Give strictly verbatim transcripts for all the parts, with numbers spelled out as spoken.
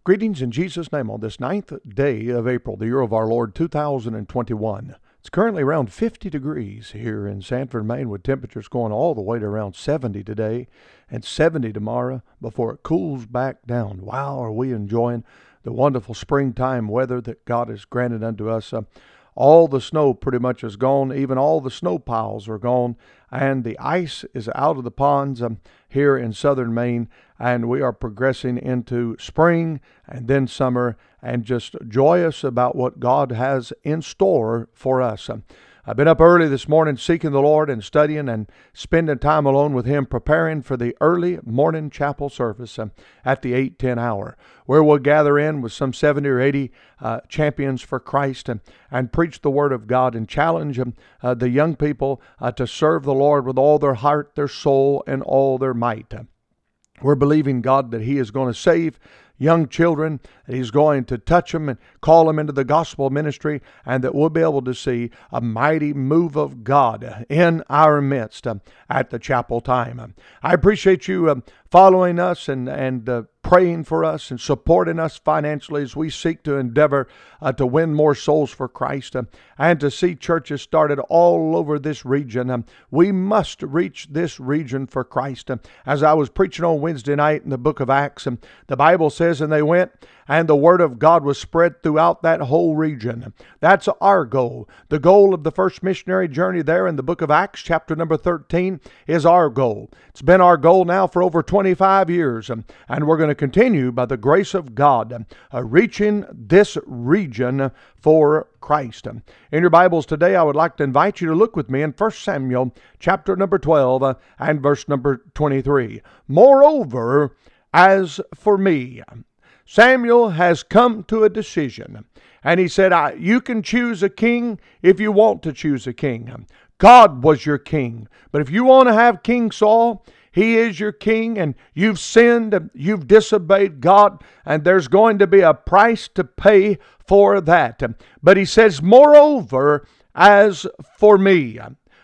Greetings in Jesus' name on this ninth day of April, the year of our Lord two thousand twenty-one. It's currently around fifty degrees here in Sanford, Maine, with temperatures going all the way to around seventy today and seventy tomorrow before it cools back down. Wow, are we enjoying the wonderful springtime weather that God has granted unto us. Uh, all the snow pretty much is gone. Even all the snow piles are gone, and the ice is out of the ponds um, here in southern Maine, and we are progressing into spring and then summer, and just joyous about what God has in store for us. Um, I've been up early this morning seeking the Lord and studying and spending time alone with Him, preparing for the early morning chapel service um, at the eight ten hour, where we'll gather in with some seventy or eighty uh, champions for Christ and, and preach the Word of God and challenge um, uh, the young people uh, to serve the Lord with all their heart, their soul, and all their might. We're believing God that He is going to save young children, that He's going to touch them and call them into the gospel ministry, and that we'll be able to see a mighty move of God in our midst uh, at the chapel time. Uh, I appreciate you uh, following us and, and uh, praying for us and supporting us financially as we seek to endeavor uh, to win more souls for Christ uh, and to see churches started all over this region. Um, we must reach this region for Christ. Uh, as I was preaching on Wednesday night in the book of Acts, um, the Bible says, and they went, and the word of God was spread throughout that whole region. That's our goal. The goal of the first missionary journey there in the book of Acts, chapter number thirteen, is our goal. It's been our goal now for over twenty-five years, um, and we're going to continue by the grace of God, um, uh, reaching this region for Christ. Um, in your Bibles today, I would like to invite you to look with me in First Samuel, chapter number twelve, uh, and verse number twenty-three. Moreover, as for me, Samuel has come to a decision, and he said, I, you can choose a king if you want to choose a king. God was your king, but if you want to have King Saul, he is your king, and you've sinned, you've disobeyed God, and there's going to be a price to pay for that. But he says, moreover, as for me,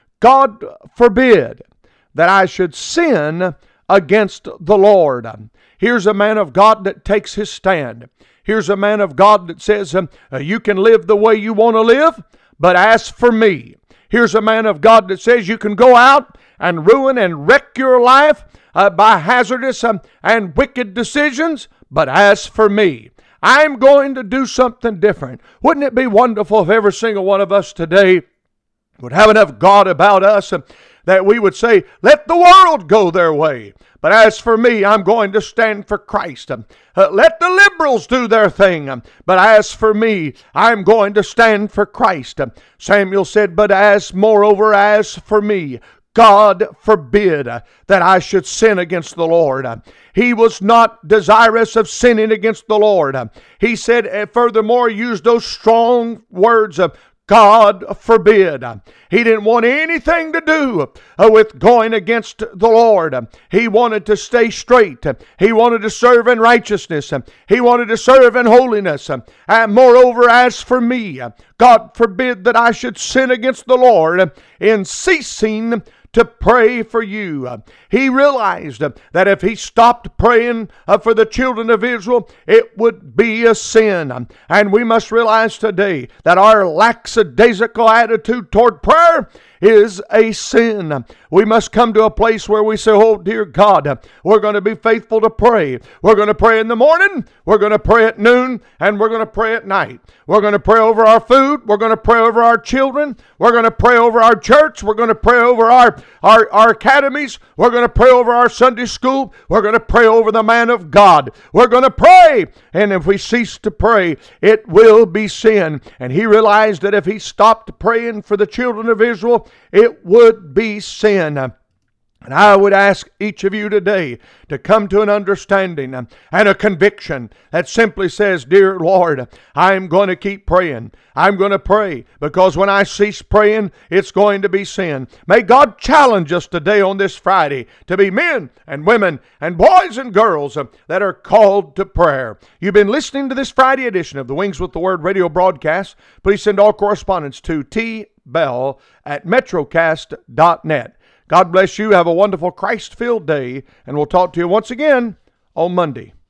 God forbid that I should sin against the Lord. Here's a man of God that takes his stand. Here's a man of God that says, um, uh, you can live the way you want to live, but as for me. Here's a man of God that says you can go out and ruin and wreck your life uh, by hazardous um, and wicked decisions, but as for me, I'm going to do something different. Wouldn't it be wonderful if every single one of us today would have enough God about us um, that we would say, let the world go their way, but as for me, I'm going to stand for Christ. Uh, let the liberals do their thing, um, but as for me, I'm going to stand for Christ. Uh, Samuel said, but as moreover, as for me, God forbid uh, that I should sin against the Lord. Uh, he was not desirous of sinning against the Lord. Uh, he said, uh, furthermore, used those strong words of God forbid. He didn't want anything to do uh, with going against the Lord. He wanted to stay straight. He wanted to serve in righteousness. He wanted to serve in holiness. And moreover, as for me, God forbid that I should sin against the Lord in ceasing to pray for you. He realized that if he stopped praying for the children of Israel, it would be a sin. And we must realize today that our lackadaisical attitude toward prayer is a sin. We must come to a place where we say, oh dear God, we're going to be faithful to pray. We're going to pray in the morning, we're going to pray at noon, and we're going to pray at night. We're going to pray over our food, we're going to pray over our children, we're going to pray over our church, we're going to pray over our, our, our academies, we're going to pray over our Sunday school, we're going to pray over the man of God. We're going to pray, and if we cease to pray, it will be sin. And he realized that if he stopped praying for the children of Israel, it would be sin. And I would ask each of you today to come to an understanding and a conviction that simply says, dear Lord, I'm going to keep praying. I'm going to pray, because when I cease praying, it's going to be sin. May God challenge us today on this Friday to be men and women and boys and girls that are called to prayer. You've been listening to this Friday edition of the Wings with the Word radio broadcast. Please send all correspondence to T Bell at metrocast dot net. God bless you. Have a wonderful Christ-filled day, and we'll talk to you once again on Monday.